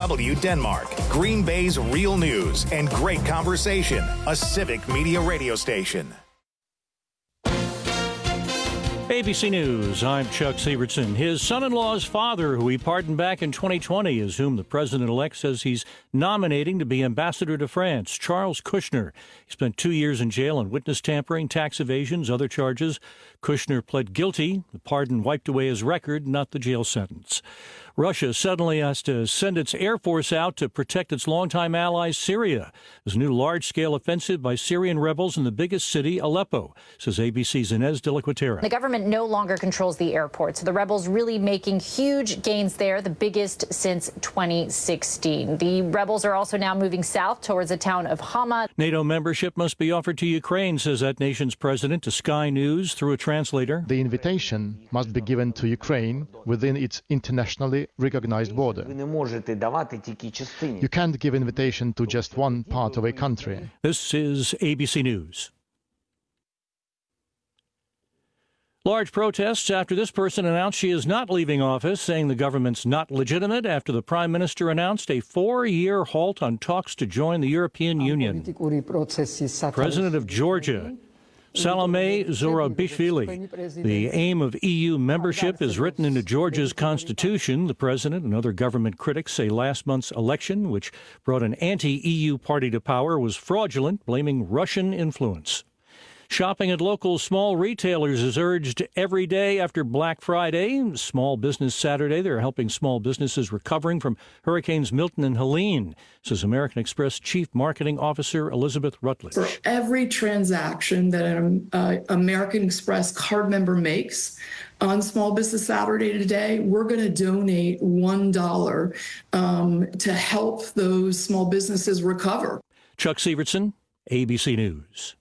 DW Denmark, Green Bay's real news and great conversation. A Civic Media radio station. ABC News, I'm Chuck Sievertson. His son-in-law's father, who he pardoned back in 2020, is whom the president-elect says he's nominating to be ambassador to France, Charles Kushner. He spent 2 years in jail on witness tampering, tax evasions, other charges. Kushner pled guilty. The pardon wiped away his record, not the jail sentence. Russia suddenly has to send its air force out to protect its longtime ally, Syria. There's a new large-scale offensive by Syrian rebels in the biggest city, Aleppo, says ABC's Inez de la Cuetera. The government no longer controls the airport, so the rebels really making huge gains there, the biggest since 2016. The rebels are also now moving south towards the town of Hama. NATO membership must be offered to Ukraine, says that nation's president to Sky News through a translator. The invitation must be given to Ukraine within its internationally recognized border. You can't give invitation to just one part of a country. This is ABC News. Large protests after this person announced she is not leaving office, saying the government's not legitimate after the prime minister announced a 4-year halt on talks to join the European Union. President of Georgia, Salome Zurabishvili. The aim of EU membership is written into Georgia's constitution. The president and other government critics say last month's election, which brought an anti-EU party to power, was fraudulent, blaming Russian influence. Shopping at local small retailers is urged every day after Black Friday. Small Business Saturday. They're helping small businesses recovering from Hurricanes Milton and Helene, says American Express Chief Marketing Officer Elizabeth Rutledge. For every transaction that an American Express card member makes on Small Business Saturday today, we're going to donate $1 to help those small businesses recover. Chuck Sievertson, ABC News.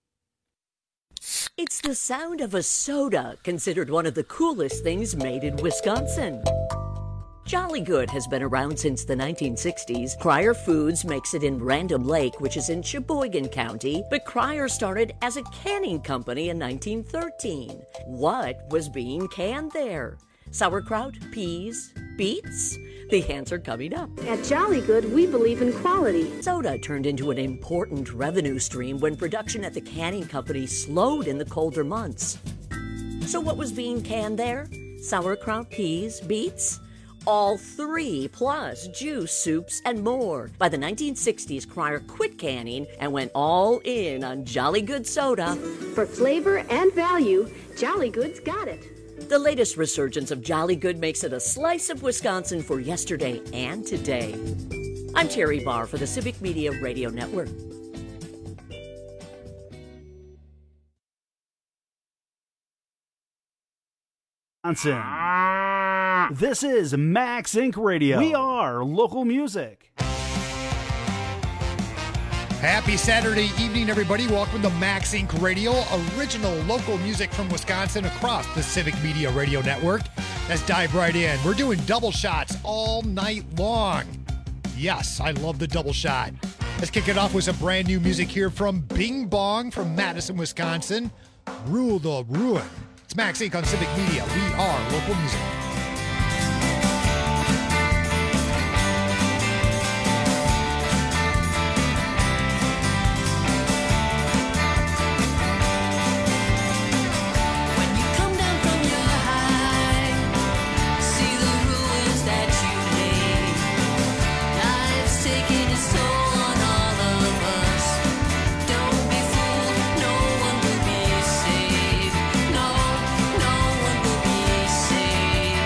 It's the sound of a soda, considered one of the coolest things made in Wisconsin. Jolly Good has been around since the 1960s. Cryer Foods makes it in Random Lake, which is in Sheboygan County, but Cryer started as a canning company in 1913. What was being canned there? Sauerkraut, peas, beets? The answer coming up. At Jolly Good, we believe in quality. Soda turned into an important revenue stream when production at the canning company slowed in the colder months. So what was being canned there? Sauerkraut, peas, beets? All three, plus juice, soups, and more. By the 1960s, Cryer quit canning and went all in on Jolly Good soda. For flavor and value, Jolly Good's got it. The latest resurgence of Jolly Good makes it a slice of Wisconsin for yesterday and today. I'm Terry Barr for the Civic Media Radio Network. This is Max Inc. Radio. We are local music. Happy Saturday evening, everybody. Welcome to Max Inc. Radio, original local music from Wisconsin across the Civic Media Radio Network. Let's dive right in. We're doing double shots all night long. Yes, I love the double shot. Let's kick it off with some brand new music here from Bing Bong from Madison, Wisconsin. Rule the Ruin. It's Max Inc. on Civic Media. We are local music. No one will be saved.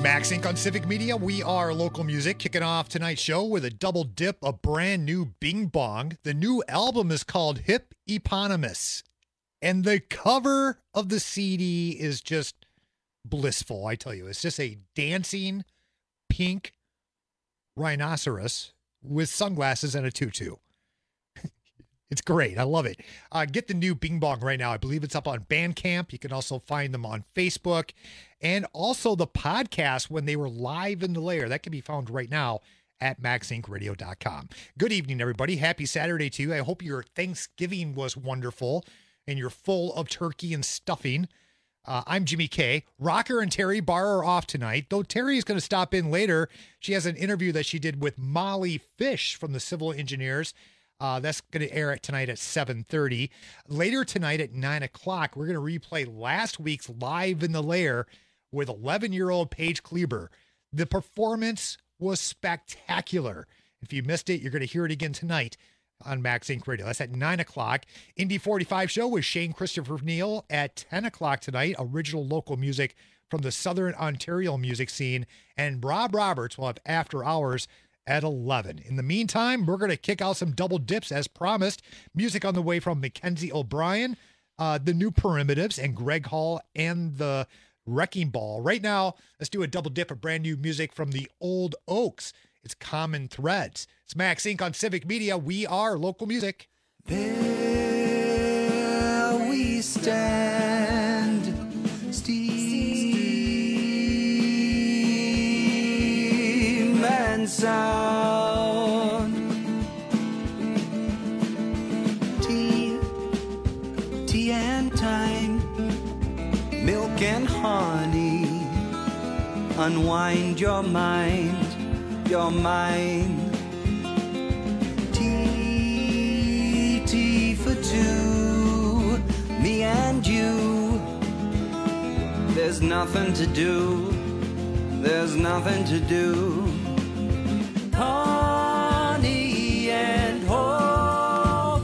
Max Inc. on Civic Media. We are local music, kicking off tonight's show with a double dip of brand new Bing Bong. The new album is called Hip Eponymous, and the cover of the CD is just blissful, I tell you. It's just a dancing pink rhinoceros with sunglasses and a tutu. It's great. I love it. Get the new Bing Bong right now. I believe it's up on Bandcamp. You can also find them on Facebook. And also the podcast when they were live in the lair. That can be found right now at maxincradio.com. Good evening, everybody. Happy Saturday to you. I hope your Thanksgiving was wonderful and you're full of turkey and stuffing. I'm Jimmy K. Rocker and Terry Barr are off tonight, though Terry is going to stop in later. She has an interview that she did with Molly Fish from the Civil Engineers. That's going to air tonight at 7:30. Later tonight at 9 o'clock, we're going to replay last week's Live in the Lair with 11-year-old Paige Kleber. The performance was spectacular. If you missed it, you're going to hear it again tonight on Max Inc. Radio. That's at 9 o'clock. Indy 45 show with Shane Christopher Neal at 10 o'clock tonight. Original local music from the Southern Ontario music scene. And Rob Roberts will have After Hours at 11. In the meantime, we're going to kick out some double dips as promised. Music on the way from Mackenzie O'Brien, the New Primitives, and Greg Hall and the Wrecking Ball. Right now, let's do a double dip of brand new music from the Old Oaks. It's Common Threads. It's Max Inc. on Civic Media. We are local music. There we stand, steam and sound. Tea and time, milk and honey. Unwind your mind, your mind. Tea for two, me and you. There's nothing to do, there's nothing to do. Honey and hope,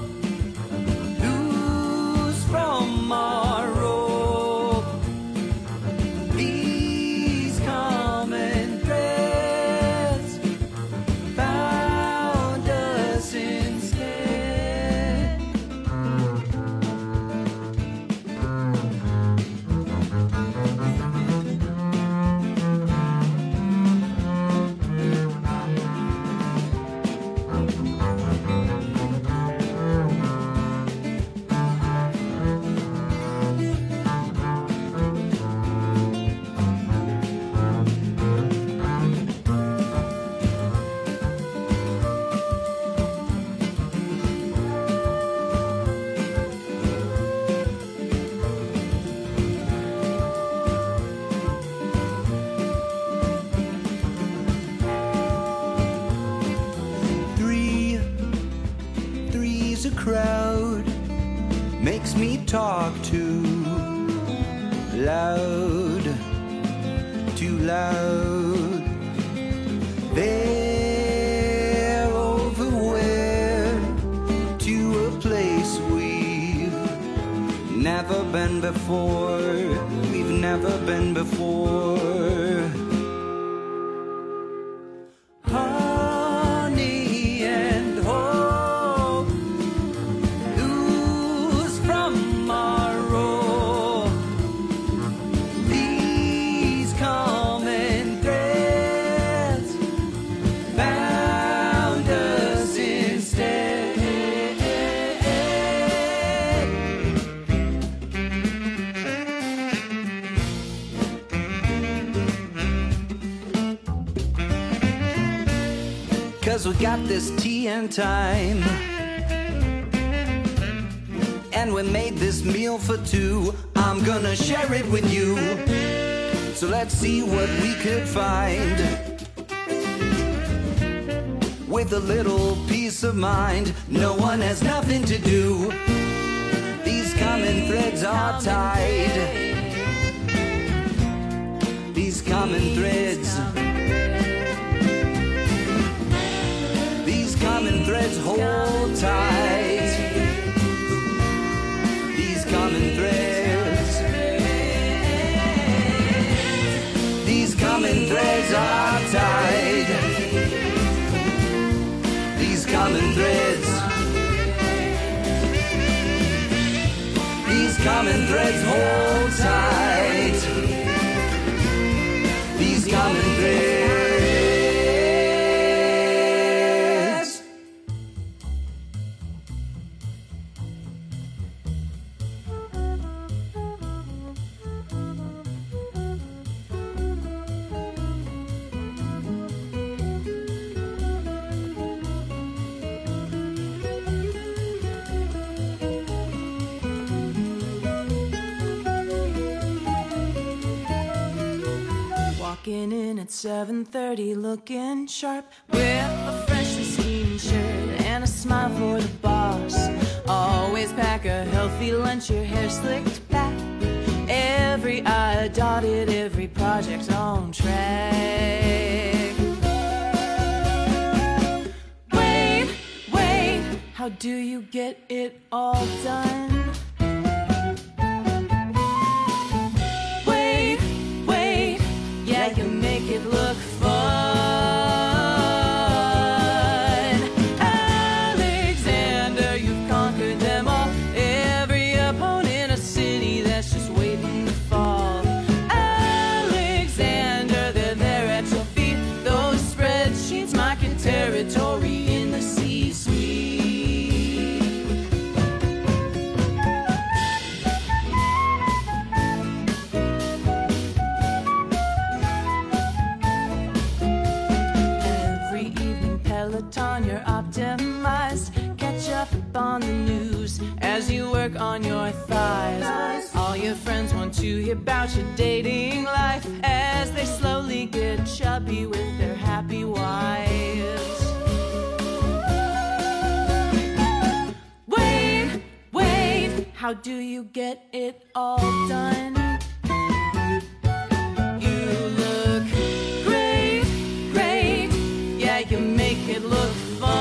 lose from our rope. These common threads found us instead. Three's a crowd, makes me talk too loud, too loud. They're over where, to a place we've never been before, we've never been before. Honey and hope, lose from our rope. These common threads found us instead. 'Cause we got this tea and time, and we made this meal for two. I'm gonna share it with you, so let's see what we could find. With a little peace of mind, no one has nothing to do. These common threads are tied. These common threads, these common threads hold tight. These common threads, these common threads. hands are tied. These common threads, these common threads hold tight. These common threads. Walking in at 7:30, looking sharp with a freshly steamed shirt and a smile for the boss. Always pack a healthy lunch, your hair slicked back, every I dotted, every project on track. Wait, how do you get it all done? You make it look fun. Alexander, you've conquered them all. Every opponent, a city that's just waiting to fall. Alexander, they're there at your feet. Those spreadsheets marking territory in the C-suite. You're optimized. Catch up on the news as you work on your thighs. All your friends want to hear about your dating life as they slowly get chubby with their happy wives. Wait, how do you get it all done? You make it look fun.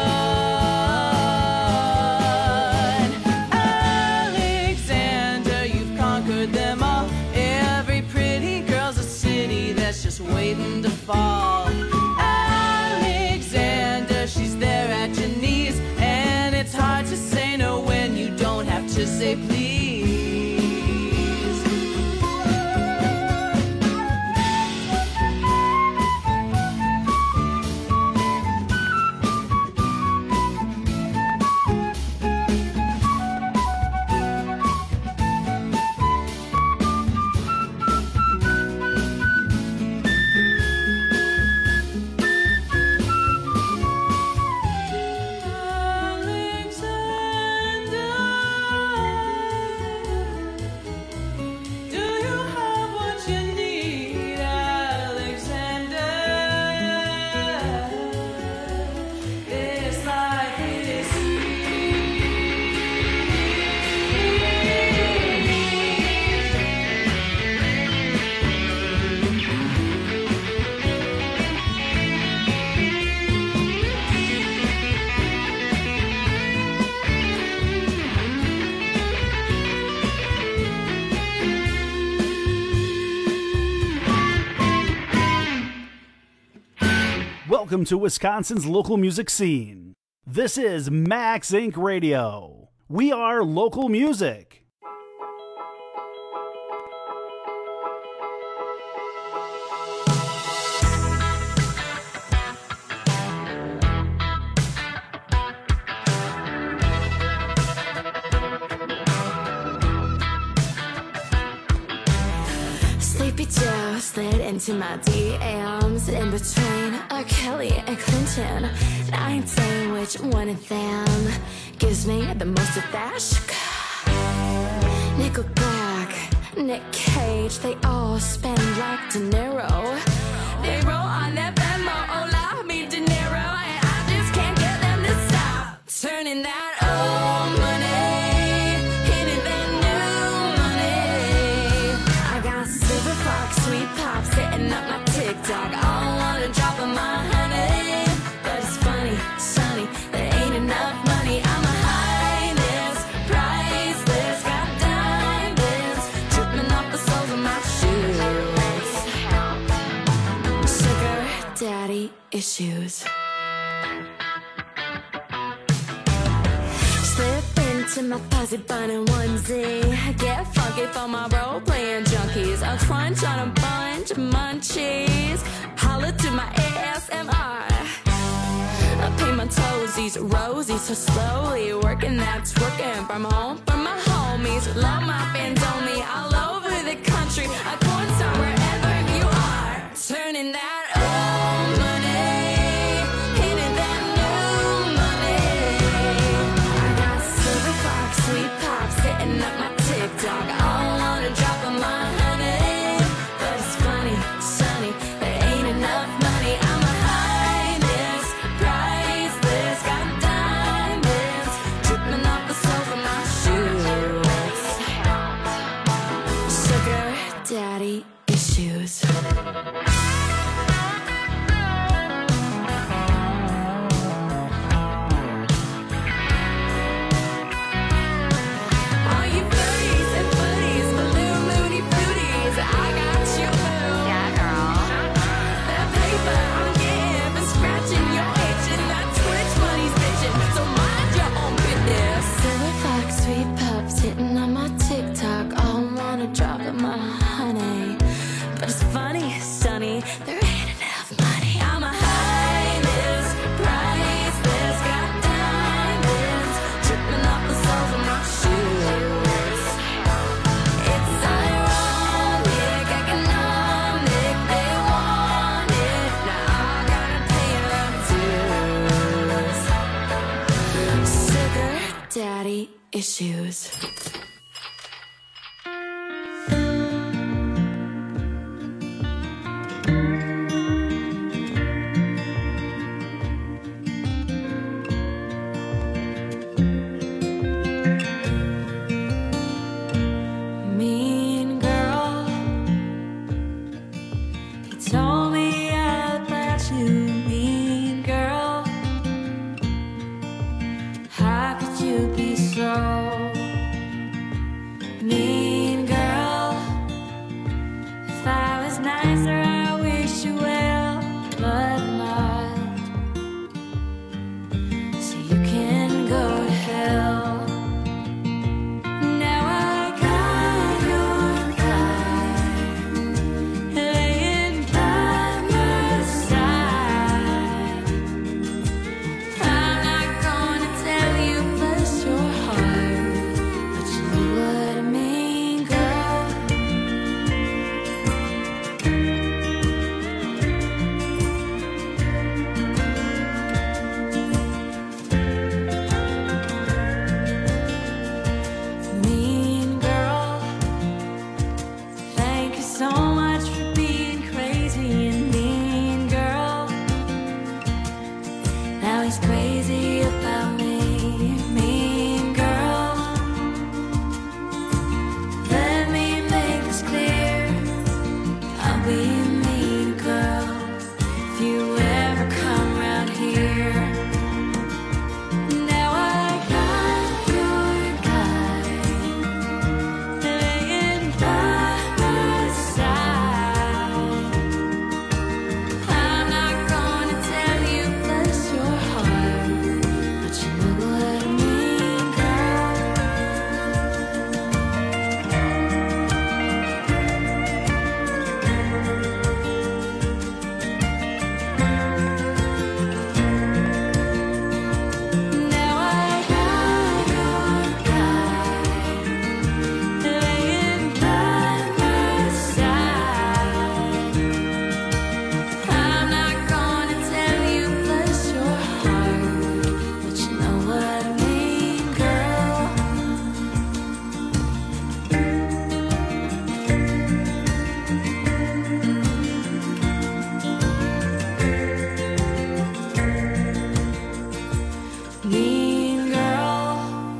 Alexander, you've conquered them all. Every pretty girl's a city that's just waiting to fall. Alexander, she's there at your knees, and it's hard to say no when you don't have to say please. Welcome to Wisconsin's local music scene. This is Max Inc. Radio. We are local music. Sleepy Joe slid into my DMs in between Kelly and Clinton. And I ain't saying which one of them gives me the most of that. Nickelback, Nick Cage, they all spend like De Niro. They roll on that Venmo, hola, mi dinero, and I just can't get them to stop turning that old money into that new money. I got Silver Fox, Sweet Pop sitting up my TikTok. I don't wanna drop on my honey, but it's funny, sunny, there ain't enough money. I'm a highness, priceless, got diamonds dripping off the soles of my shoes. So daddy issues. Slip into my fuzzy bunny onesie. Get funky for my role-playing junkies. A crunch on a bunch of munchies. Holla to my ASMR. I paint my toesies rosy so slowly. Working that's working from home for my homies. Love my fans only all over the country. A porn star wherever you are. Turning that old money into that new money. I got silver fox, sweet pop sitting up my TikTok. All on a drop of my honey. But it's funny, sunny, there ain't enough money. I'm a highness, priceless, got diamonds dripping off the soles of my shoes. Sugar daddy issues. All you birdies and footies, balloon loony booties, I got you, boo. Yeah, girl. That paper I'm getting for scratching your itch, and that Twitch money's bitching, so mind your own business. Silver fox, sweet pups hitting on my TikTok, all on a drop of my honey. But it's funny, sunny, there ain't enough money. I'm a highness, priceless, got diamonds dripping off the soles of my shoes. It's ironic, economic, they want it. Now I gotta pay them dues. Sugar daddy issues. Mean girl, you told me about you, mean girl. How could you be so mean, girl? If I was nicer, I wish you well, but I'm not. So you can go to hell. Now I got your guy laying by my side. I'm not gonna tell you bless your heart, but you know what I mean, girl. Mean girl, thank you so much for being crazy and mean, girl. Now he's crazy about me, mean girl. Let me make this clear, I'll be a mean girl if you ever come round here. Now I got your guy laying by my side. I'm not gonna tell you bless your heart, but you know what I mean, Now I got your guy laying by my side. I'm not gonna tell you bless your heart, but you know what I mean, girl. Mean girl,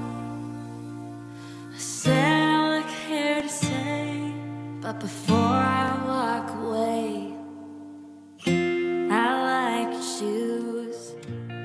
I said all I care to say, but before I walk away, I like your shoes.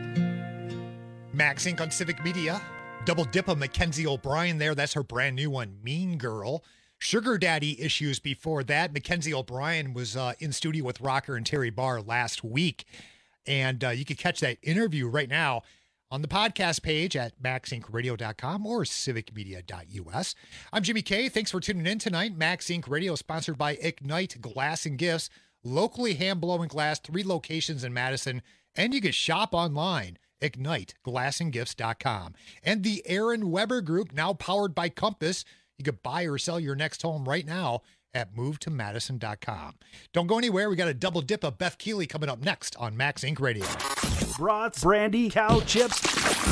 Max Inc. on Civic Media. Double dip of Mackenzie O'Brien there. That's her brand new one, Mean Girl. sugar daddy issues before that. Mackenzie O'Brien was in studio with Rocker and Terry Barr last week. And you can catch that interview right now on the podcast page at maxincradio.com or civicmedia.us. I'm Jimmy K. Thanks for tuning in tonight. Max Inc. Radio sponsored by Ignite Glass and Gifts, locally hand-blowing glass, 3 locations in Madison, and you can shop online, igniteglassandgifts.com. And the Aaron Weber Group, now powered by Compass. You could buy or sell your next home right now at movetomadison.com. Don't go anywhere. We got a double dip of Beth Keeley coming up next on Max Inc. Radio. Brats, brandy, cow chips,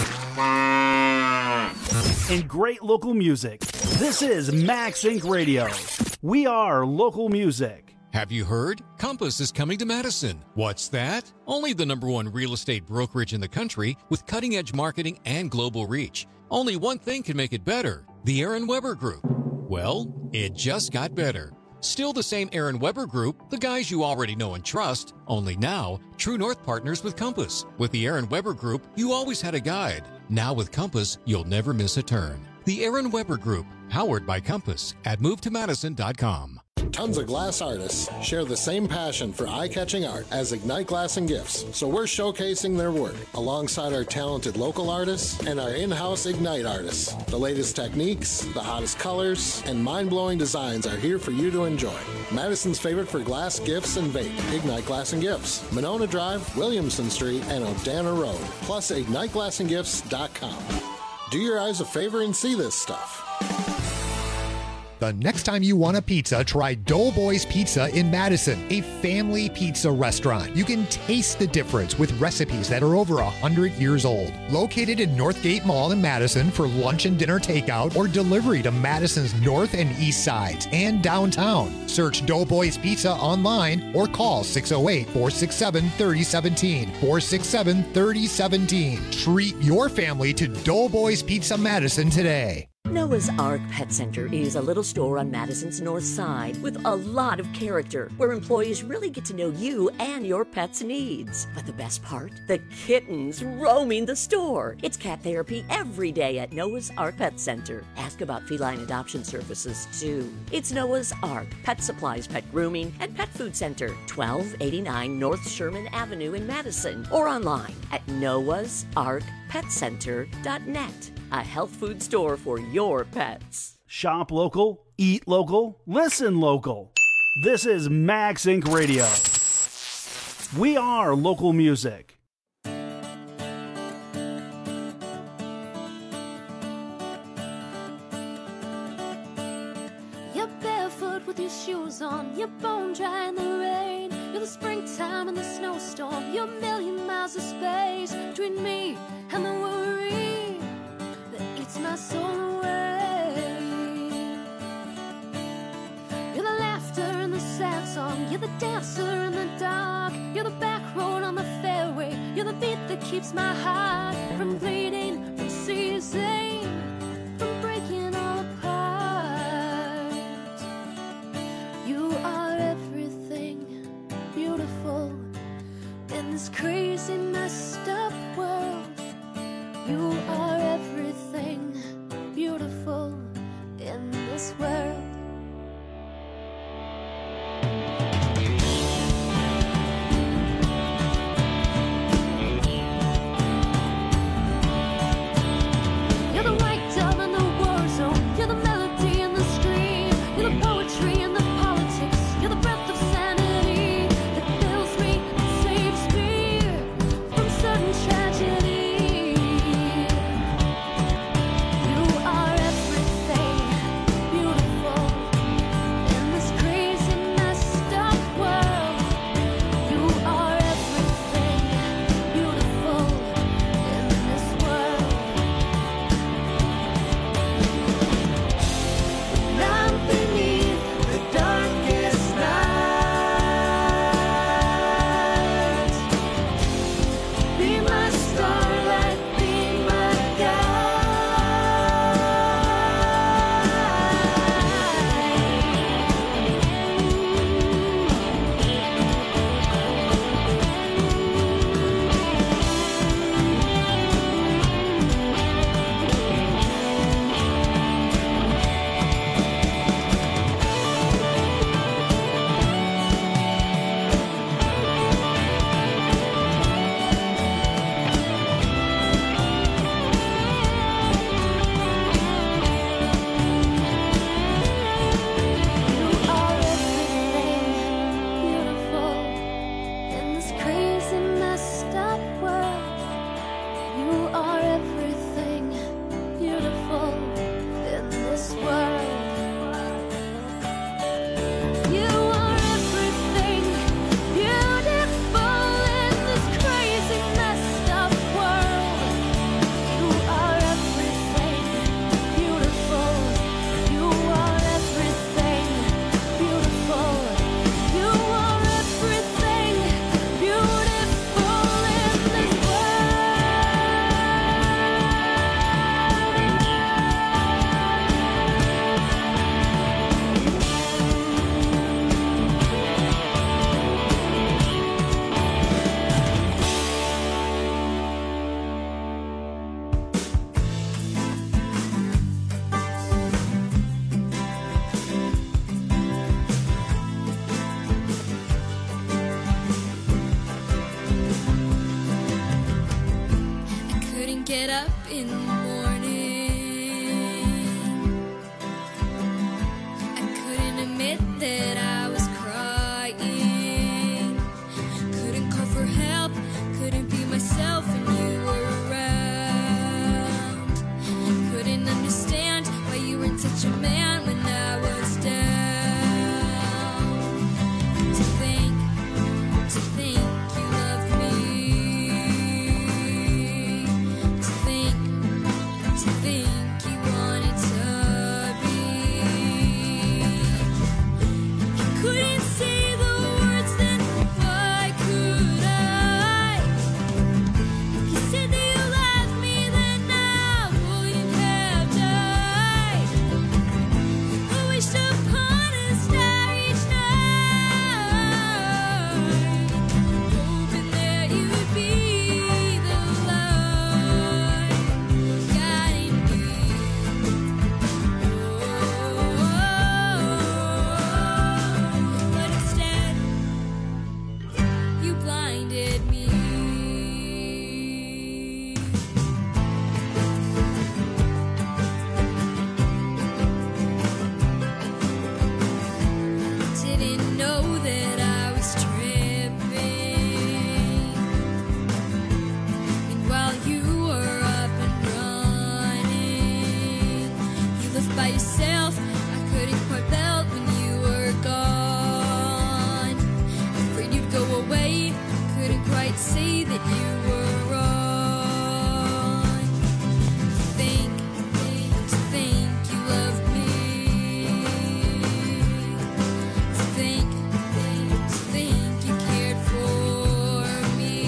and great local music. This is Max Inc. Radio. We are local music. Have you heard? Compass is coming to Madison. What's that? Only the #1 real estate brokerage in the country with cutting-edge marketing and global reach. Only one thing can make it better: the Aaron Weber Group. Well, it just got better. Still the same Aaron Weber Group, the guys you already know and trust, only now, True North partners with Compass. With the Aaron Weber Group, you always had a guide. Now with Compass, you'll never miss a turn. The Aaron Weber Group, powered by Compass at movetomadison.com. Tons of glass artists share the same passion for eye-catching art as Ignite Glass and Gifts, so we're showcasing their work alongside our talented local artists and our in-house Ignite artists. The latest techniques, the hottest colors, and mind-blowing designs are here for you to enjoy. Madison's favorite for glass, gifts, and vape, Ignite Glass and Gifts, Monona Drive, Williamson Street, and Odana Road, plus IgniteGlassandGifts.com. Do your eyes a favor and see this stuff. The next time you want a pizza, try Doughboys Pizza in Madison, a family pizza restaurant. You can taste the difference with recipes that are over 100 years old. Located in Northgate Mall in Madison for lunch and dinner takeout or delivery to Madison's north and east sides and downtown. Search Doughboys Pizza online or call 608-467-3017. 467-3017. Treat your family to Doughboys Pizza Madison today. Noah's Ark Pet Center is a little store on Madison's north side with a lot of character where employees really get to know you and your pet's needs. But the best part? The kittens roaming the store. It's cat therapy every day at Noah's Ark Pet Center. Ask about feline adoption services too. It's Noah's Ark Pet Supplies, Pet Grooming, and Pet Food Center, 1289 North Sherman Avenue in Madison, or online at noahsarkpetcenter.net. A health food store for your pets. Shop local, eat local, listen local. This is Max Inc. Radio. We are local music. You're barefoot with your shoes on, you're bone dry in the rain. You're the springtime and the snowstorm. You're a million miles of space between me and the worry eats my soul away. You're the laughter and the sad song. You're the dancer in the dark. You're the back road on the fairway. You're the beat that keeps my heart from bleeding, from ceasing, from breaking all apart. You are everything beautiful in this crazy, messed up world. You are everything beautiful in this world. You're the white dove in the war zone. You're the melody in the stream. You're the poetry in the politics. You're the breath of sanity that fills me and saves me from sudden tragedy. get up in the morning. I couldn't admit that I was crying. Couldn't call for help, couldn't be myself when you were around. Couldn't understand why you weren't such a man when I was down. To think you loved me. To think you wanted to be. You couldn't say the words, then why could I? If you said that you loved me, then I wouldn't have died. I wished upon a star each night, hoping that you'd be the light guiding me. But instead, you blinded me. Didn't know that I was tripping. And while you were up and running, you left by yourself. I couldn't quite belt when you were gone. Afraid you'd go away, couldn't quite see that you were wrong. To think you loved me. To think you cared for me.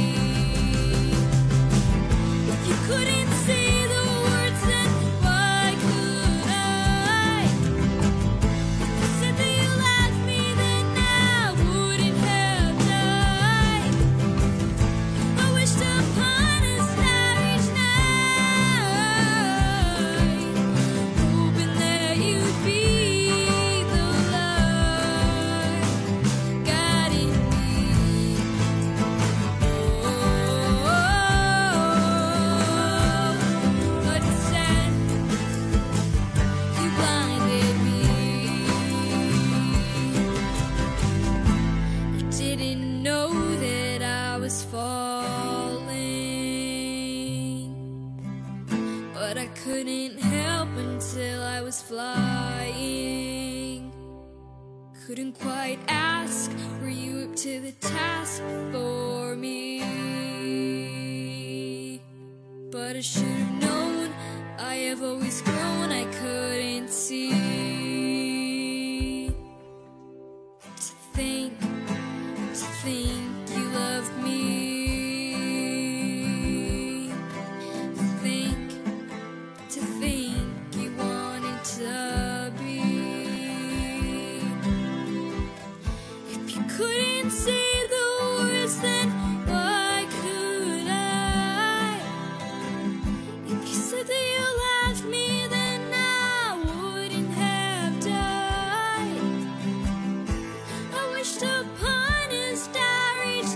If you couldn't say the words, then why could I? If you said that you loved me, then I wouldn't have died. I wished upon a star each night, hoping that you'd be the light guiding me. But instead, you blinded me. I didn't know that I was falling, but I couldn't help until I was flying. Couldn't quite ask, were you up to the task for me? But I should have known, I have always grown, I couldn't see. To think you loved me. To think you wanted to be. If you couldn't say the words, then why could I? If you said that you loved me, then I wouldn't have died. I wished upon a star each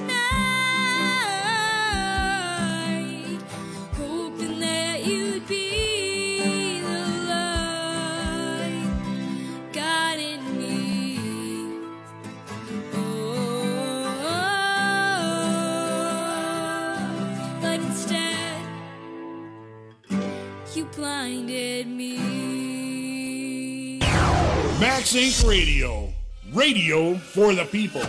night, hoping that you'd be the light guiding me. But instead, you blinded me. Max Inc. Radio. Radio for the people.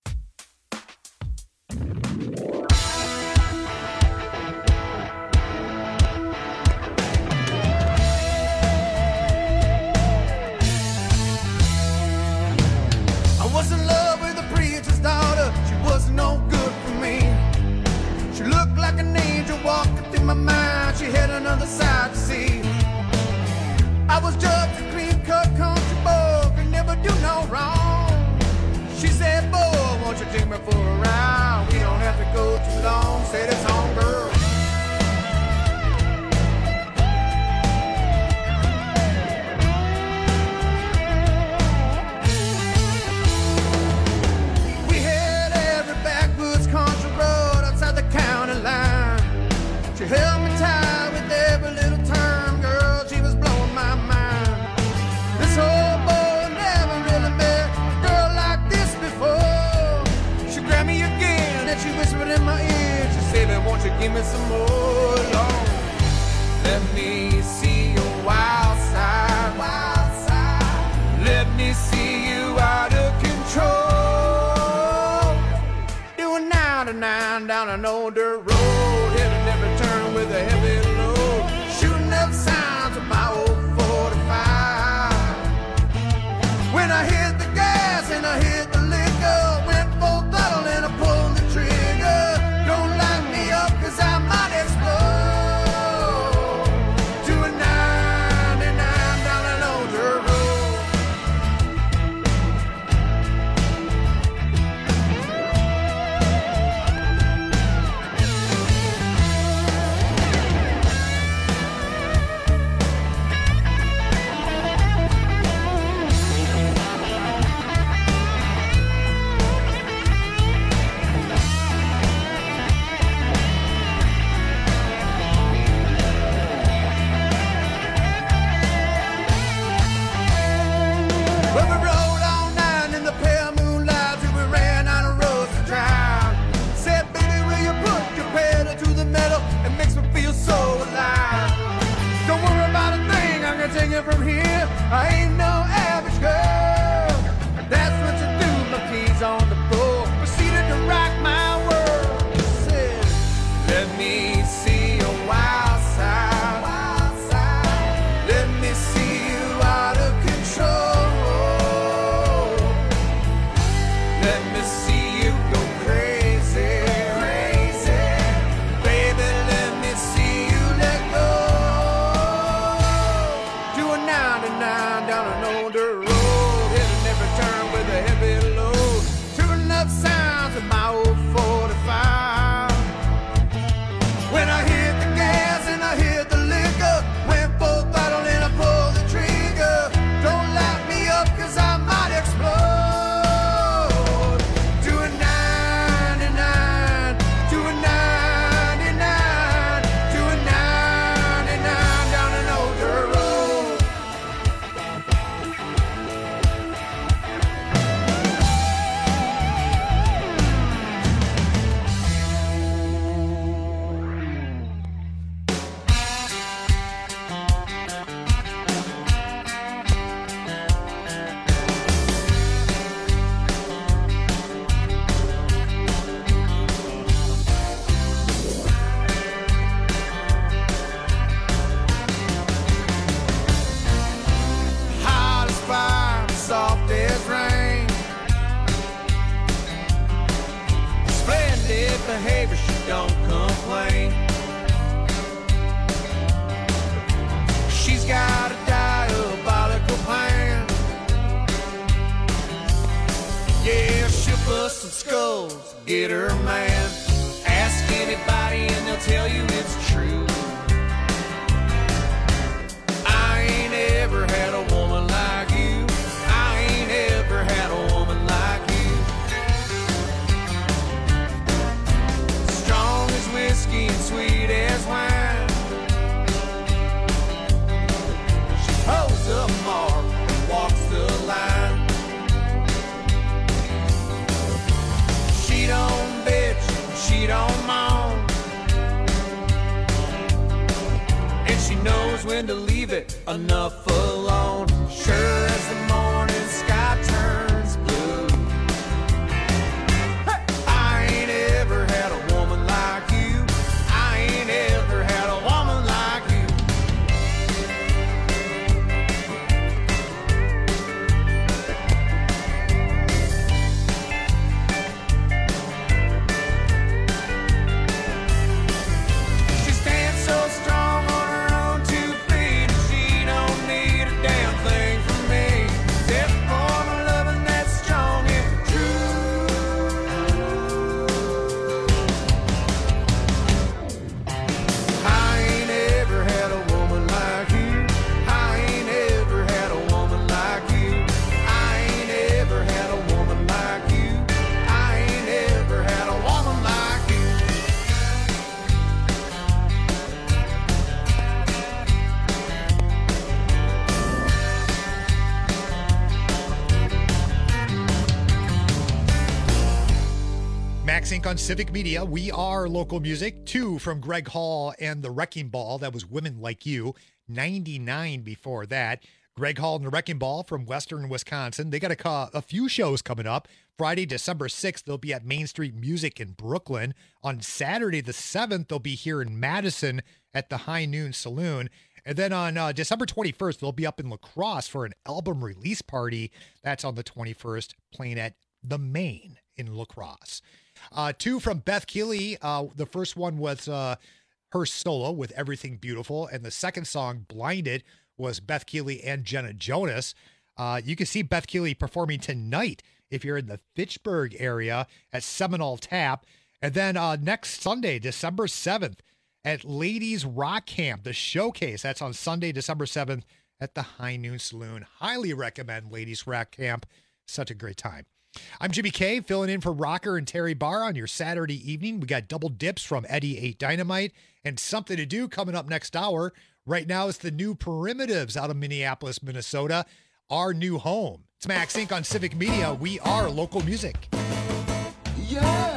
I was in love with a preacher's daughter. She wasn't no good for me. She looked like an angel walking through my mind. She had another side to see. I was just a clean-cut country boy, could never do no wrong. She said, boy, won't you take me for a ride? We don't have to go too long. Said it's on, girl. We had every backwoods country road outside the county line. She held me tight with whispering in my ear. She said, "Baby, won't you give me some more, Lord? Let me see your wild side, wild side. Let me see you out of control. Doing 99 down an old dirt road, hitting every turn with a heavy load, shooting up sounds of my old 45. When I hit the gas and I hit the liquor, went full throttle and I pulled the trigger. Don't light me up 'cause I might explode. Doing 99 down an old dirt road. Well, we rode all night in the pale moonlight till we ran out of roads to drive. Said, baby, will you put your pedal to the metal? It makes me feel so alive. Don't worry about a thing, I can take it from here. I ain't no average girl. That's what you do, my keys on the floor. Proceeded to rock my world. Said, let me see your wild side, wild side. Let me see you out of control. Let me see you go crazy, crazy. Baby, let me see you let go. Doing 99 down an old dirt road, hitting every turn with a heavy load, tuning up sounds of my old 45. When I hit the gas and I hit the liquor, went full throttle and I pulled the trigger. Don't light me up 'cause I might explode. Doing 99, doing 99, doing 99 down an old dirt road. Hot as fire, soft as rain. Splendid behavior, she don't complain. She's got a diabolical plan. Yeah, she'll bust some skulls, get her man. Ask anybody and they'll tell you it's true. I ain't ever had a woman like you. I ain't ever had a woman like you. Strong as whiskey and sweet as wine. She holds a mark and walks the line. She don't bitch, she don't moan. And she knows when to leave it enough alone. Sure as the morning sky turns blue. Hey! I ain't ever had a woman like you. I ain't ever had a woman like you. She stands so strong on her own 2 feet, and she don't need a damn thing from me. Max Inc. on Civic Media. We are local music. 2 from Greg Hall and the Wrecking Ball. That was Women Like You. 99 before that. Greg Hall and the Wrecking Ball from Western Wisconsin. They got a few shows coming up. Friday, December 6th, they'll be at Main Street Music in Brooklyn. On Saturday, the 7th, they'll be here in Madison at the High Noon Saloon. And then on December 21st, they'll be up in La Crosse for an album release party. That's on the 21st, playing at The Main in La Crosse. 2 from Beth Keeley. The first one was her solo with Everything Beautiful. And the second song, Blinded, was Beth Keeley and Jenna Jonas. You can see Beth Keeley performing tonight if you're in the Fitchburg area at Seminole Tap. And then next Sunday, December 7th, at Ladies Rock Camp, the showcase. That's on Sunday, December 7th at the High Noon Saloon. Highly recommend Ladies Rock Camp. Such a great time. I'm Jimmy K, filling in for Rocker and Terry Barr on your Saturday evening. We got double dips from Eddie 8 Dynamite and Something to Do coming up next hour. Right now, it's the New Primitives out of Minneapolis, Minnesota, our new home. It's Max Inc. on Civic Media. We are local music. Yeah.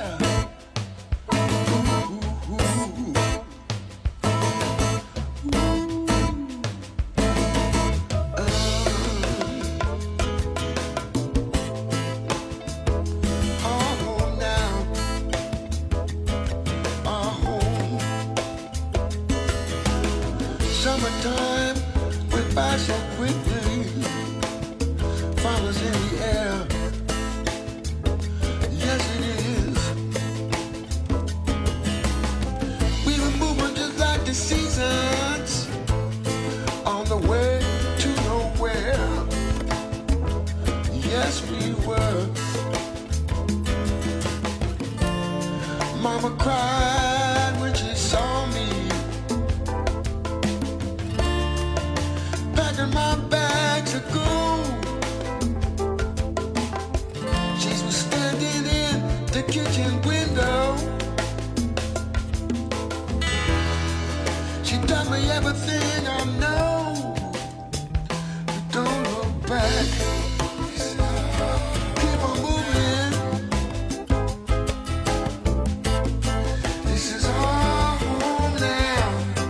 Summertime went by so quickly, flowers in the air. Yes, it is. We were moving just like the seasons, on the way to nowhere. Yes, we were. Mama cried when she saw me, my bags of gold. She was standing in the kitchen window. She taught me everything I know. But don't look back. Keep on moving. This is our home now.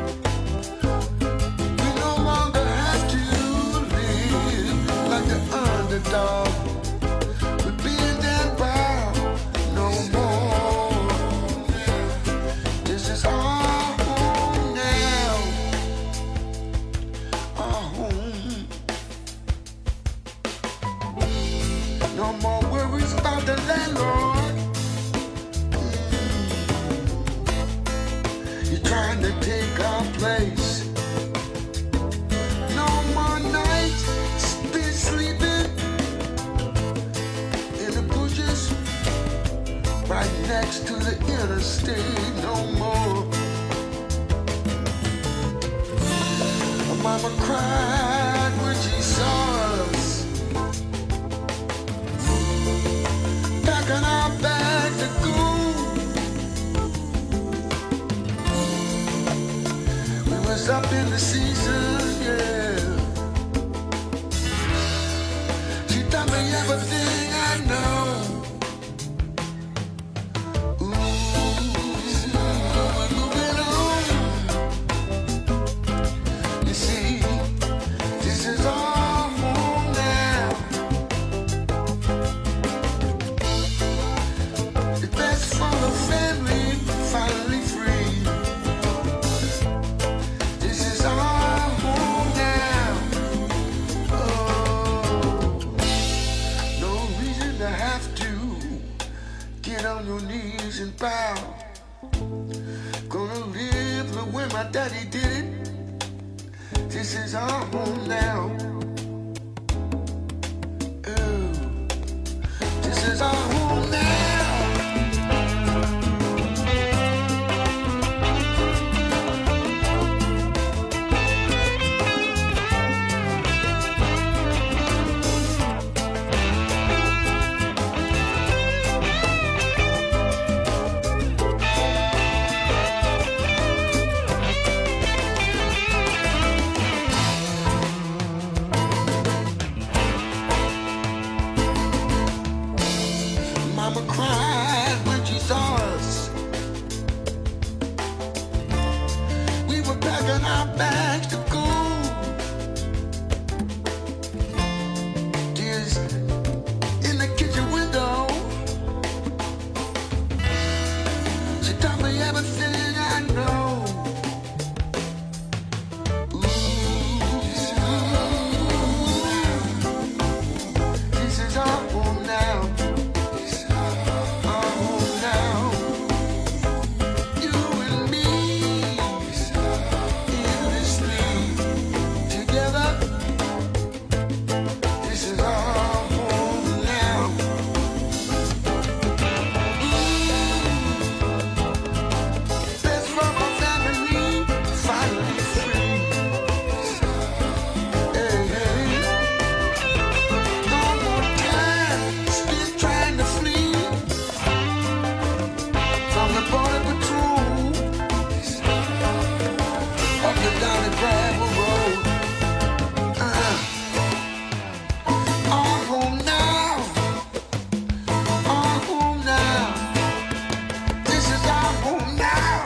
Underdog, we're being that proud no more. This is our home now, our home. No more worries about the landlord. You're trying to take our place. No more nights spent sleeping right next to the interstate, no more. Mama cried when she saw us, packing our bag to go. We was up in the season, yeah. She taught me everything I know. Bow. Gonna live the way my daddy did it. This is our home now. Oh, this is our home now. our bags to go. Tears in the kitchen window. She taught me everything I know. This is our home now. Our home now. You and me endlessly together. This is our home now. Best from our family, finally free. Hey, hey. No more time spent trying to flee from the border patrol up and down the gravel road. Our home now. Our home now. This is our home now.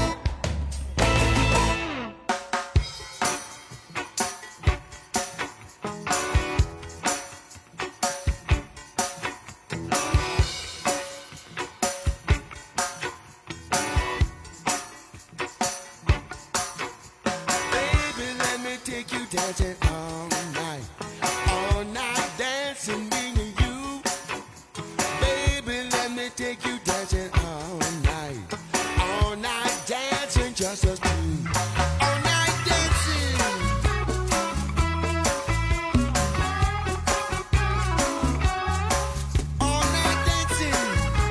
Baby, let me take you dancing all night. All night dancing, me and you. Baby, let me take you dancing all night. All night dancing, just us two. All night dancing. All night dancing.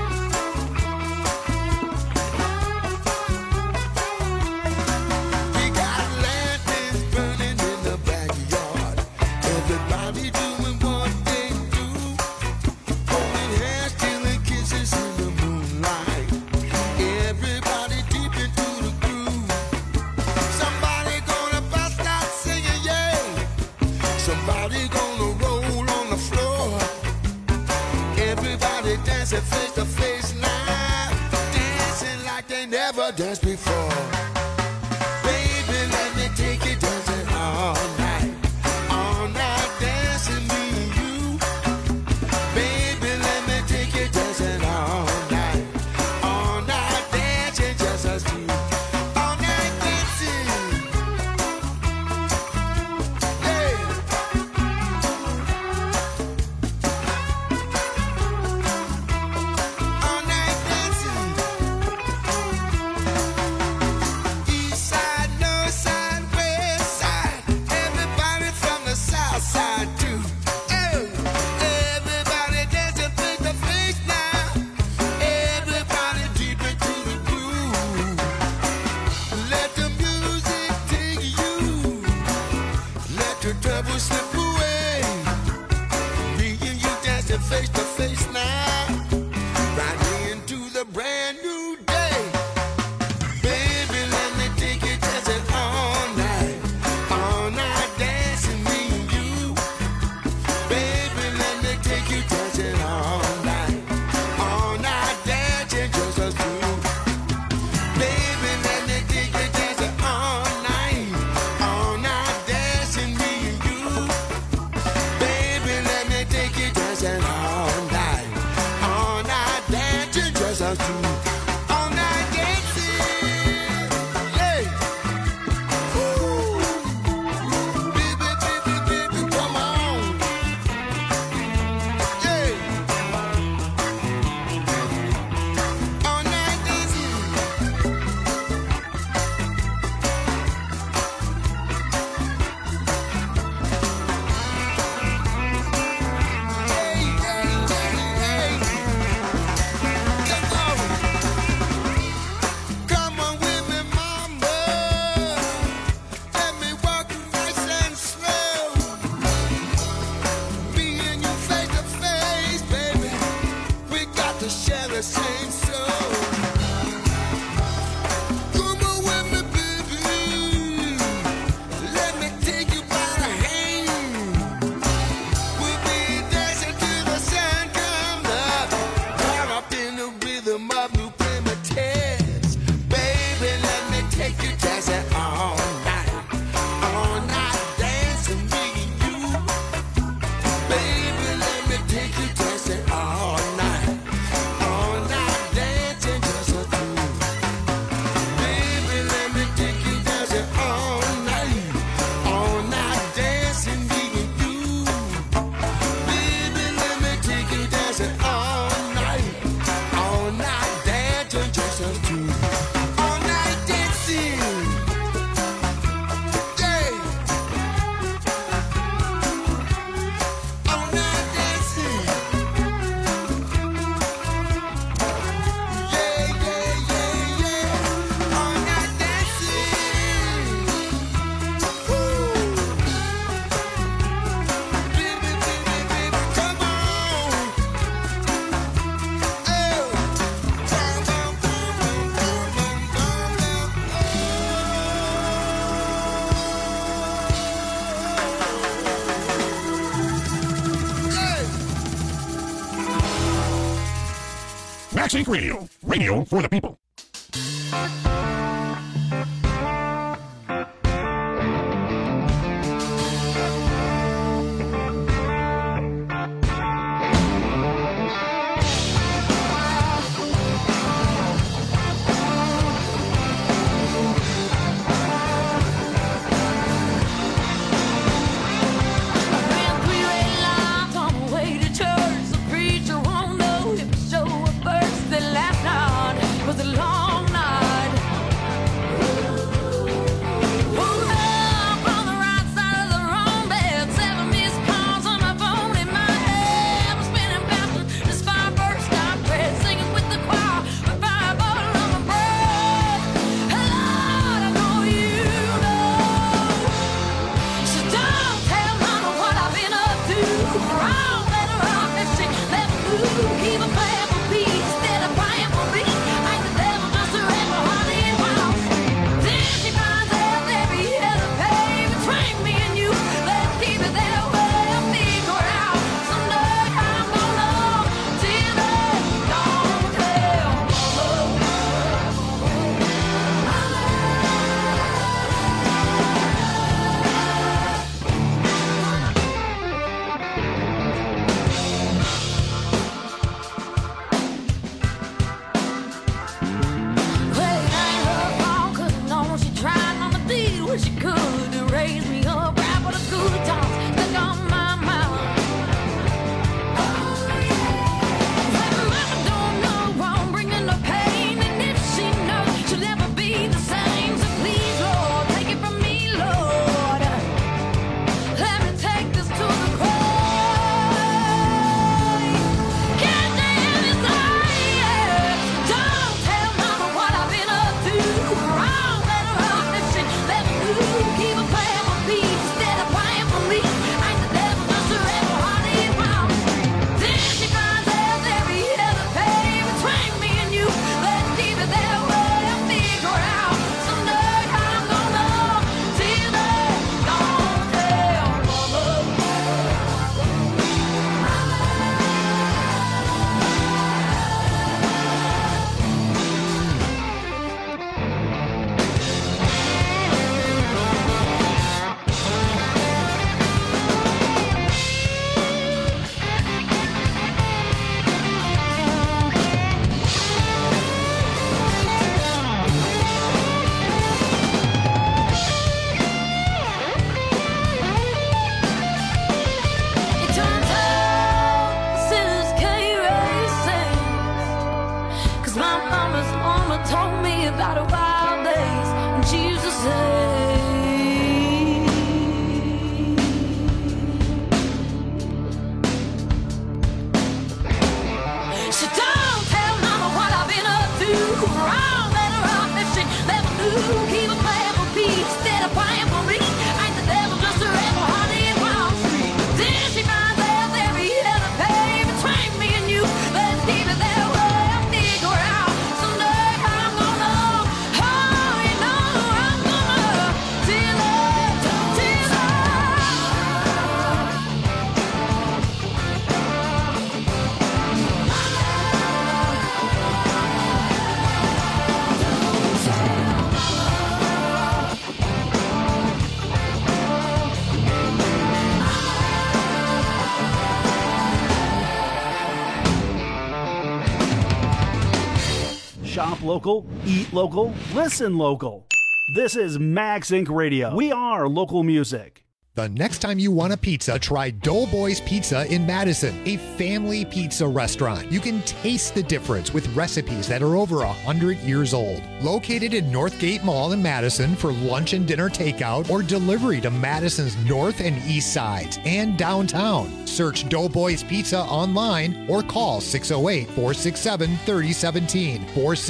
We got lanterns burning in the backyard. Everybody doing what they do. Holding hands, stealing kisses in the moonlight. Everybody deep into the groove. Somebody gonna bust out singing, yeah. Somebody gonna roll on the floor. Everybody dancing face to face now. Dancing like they never danced before. Baby, let me take you dancing all night. All night dancing, me and you. Baby, let me take you dancing all night. All night dancing, just us two. All night dancing. Hey. All night dancing. Max Inc. Radio. Radio for the people. Was a long Shop local, eat local, listen local. This is Max Inc. Radio. We are local music. The next time you want a pizza, try Doughboys Pizza in Madison, a family pizza restaurant. You can taste the difference with recipes that are over 100 years old. Located in Northgate Mall in Madison for lunch and dinner takeout or delivery to Madison's north and east sides and downtown. Search Doughboys Pizza online or call 608-467-3017.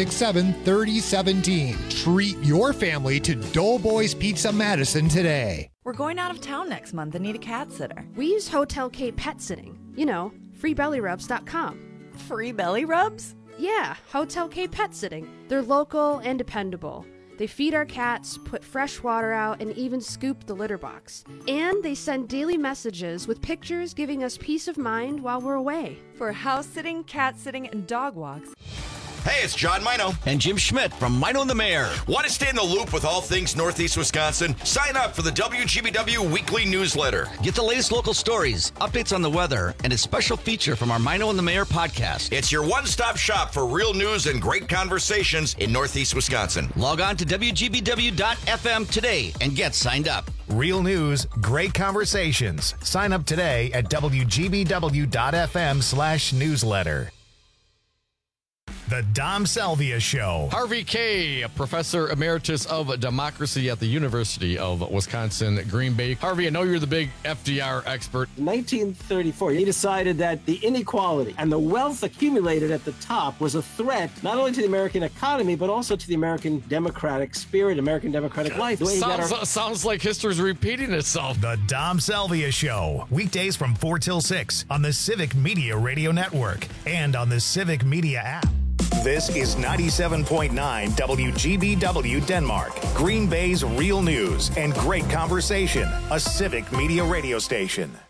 467-3017. Treat your family to Doughboys Pizza Madison today. We're going out of town next month and need a cat sitter. We use Hotel K Pet Sitting. You know, freebellyrubs.com. Free belly rubs? Yeah, Hotel K Pet Sitting. They're local and dependable. They feed our cats, put fresh water out, and even scoop the litter box. And they send daily messages with pictures giving us peace of mind while we're away. For house sitting, cat sitting, and dog walks. Hey, it's John Mino. And Jim Schmidt from Mino and the Mayor. Want to stay in the loop with all things Northeast Wisconsin? Sign up for the WGBW weekly newsletter. Get the latest local stories, updates on the weather, and a special feature from our Mino and the Mayor podcast. It's your one-stop shop for real news and great conversations in Northeast Wisconsin. Log on to WGBW.FM today and get signed up. Real news, great conversations. Sign up today at WGBW.FM/newsletter. The Dom Salvia Show. Harvey Kaye, Professor Emeritus of Democracy at the University of Wisconsin, Green Bay. Harvey, I know you're the big FDR expert. In 1934, he decided that the inequality and the wealth accumulated at the top was a threat not only to the American economy, but also to the American democratic spirit, American democratic life. Sounds like history's repeating itself. The Dom Salvia Show. Weekdays from 4 till 6 on the Civic Media Radio Network and on the Civic Media app. This is 97.9 WGBW Denmark, Green Bay's real news and great conversation, a Civic Media radio station.